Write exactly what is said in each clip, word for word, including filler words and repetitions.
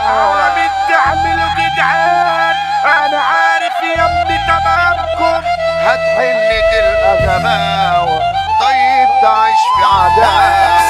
عالم تعملوا جدعان، انا عارف يا ابني تمامكم. هتحن تلقى غباوة، طيب تعيش في عداوة.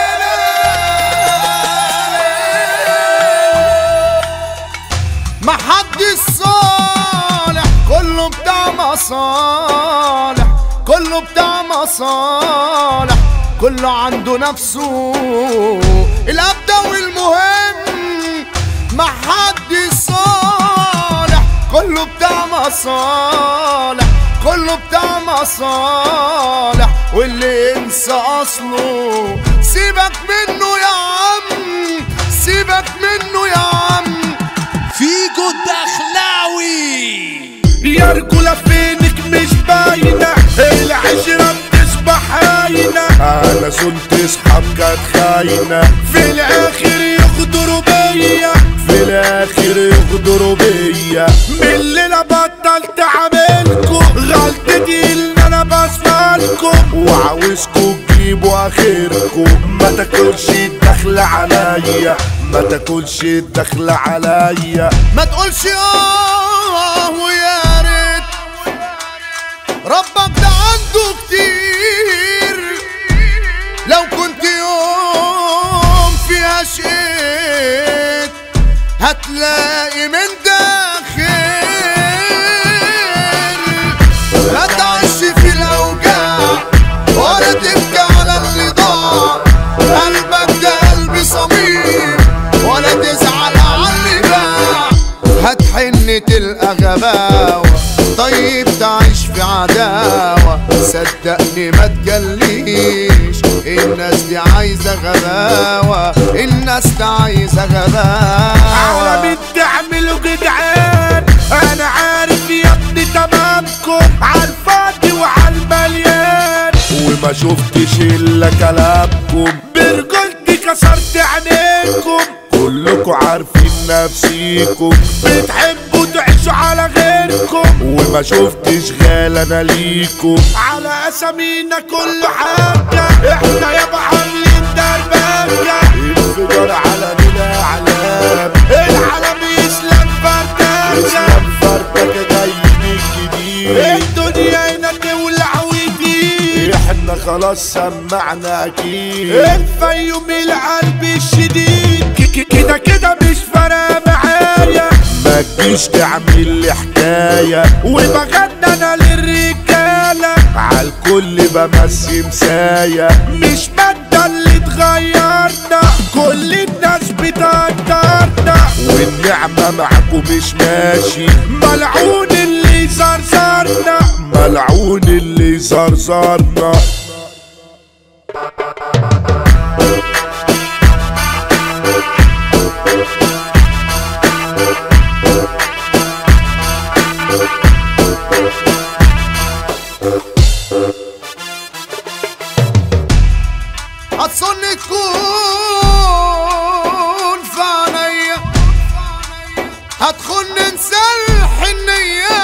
محدش صالح، كله بتاع مصالح، كله بتاع مصالح، كله عنده نفسه الأبدى والمهم. محدش صالح، كله بتاع مصالح، كله بتاع مصالح، واللي ينسى أصله سيبك منه يا عم، سيبك منه يا عم. فيجو الدخلاوي يا رجولة فينك مش باينة، العشرة بتصبح هاينة. انا صنت اصحاب كانت خاينة، في الاخر يغدروا بيا، في الاخر يغدروا بيا. من الليلة بطلت عاملكم، غلطتي ان انا بصفالكم، وعاوزكوا تجيبوا اخركم. ما تاكلش الدخل عليا، ما تاكلش الدخل عليا. ما تقولش اه ويا ريت، ربك ده عنده كتير. لو كنت يوم فيها شقيت هتلاقي من ده خير. لا تعيش في الاوجاع ولا تبكي على اللي ضاع، قلبك ده قلبي صميم، ولا تزعل على اللي باع. هتحن تلقى غباوة، طيب تعيش في عداوة. صدقني ما تجليش، الناس دي عايزة غباوة، الناس دي عايزة غباوة. عالم تعملوا جدعان، انا عارف يا ابني تمامكم، عالفاضي وعالمليان. وما شفتش الا كلامكم، برجولتي كسرت عينيكم، كلكوا عارفين نفسيكم، بتحبوا تعيشوا على غيركم. وما شفتش غال انا ليكم، على اسامينا كل حاجة، احنا يابا عاملين دربكة. انفجار على بلا علام، العالم يسلم فردكة، اسلام فردك جاي من جديد. الدنيا هنا تولع ويديد، احنا خلاص سمعنا اكيد. الفيوم القلب الشديد، كده كده مش فارقة معايا. ما تجيش تعمل لي حكاية، وبغنى انا للرجالة، عالكل بمسي مساية. مش مادة اللي اتغيرنا، كل الناس بتقدرنا، والنعمة معكم مش ماشي. ملعون اللي زرزرنا، ملعون اللي زرزرنا. هتصن تكون في عينيا، هتخن نسلح النية.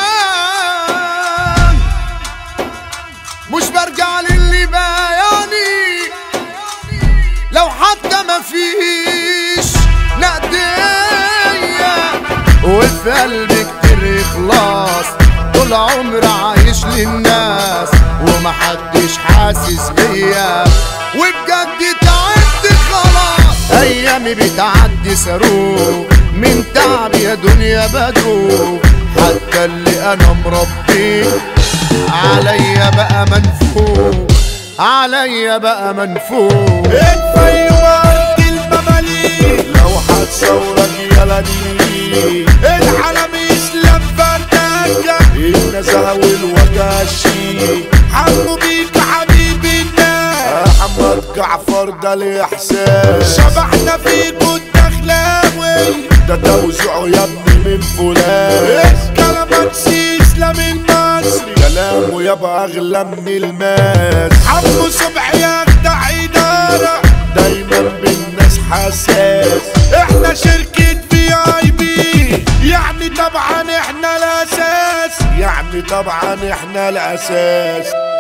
مش برجع للي بايعني، لو حتى ما فيش نقدية. وفي قلبي كتير إخلاص، طول عمر عايش للناس، ومحدش حاسس بيا. وبجد تعبت خلاص، ايامي بتعدي صاروخ، من تعب يا دنيا بدوخ. حتى اللي انا مربيه عليا بقى منفوخ، عليا بقى منفوخ. الفيوم ارض المماليك، لو هتصورك يلا دي، العالم يسلم فردكة، النزهة والوجه الشيك. حمو بيك حبيبي الناس، محمد جعفر ده الاحساس. شبحنا فيكو الدخلاوي، ده توزيعه يا ابني من فلان. كلامات اسلام المصري، كلامه يابا اغلى من الماس. عمو صبحي يخدع اداره، دايما بالناس حساس. احنا شركة في اي بي، يعني طبعا احنا الاساس، يعني طبعا احنا الاساس.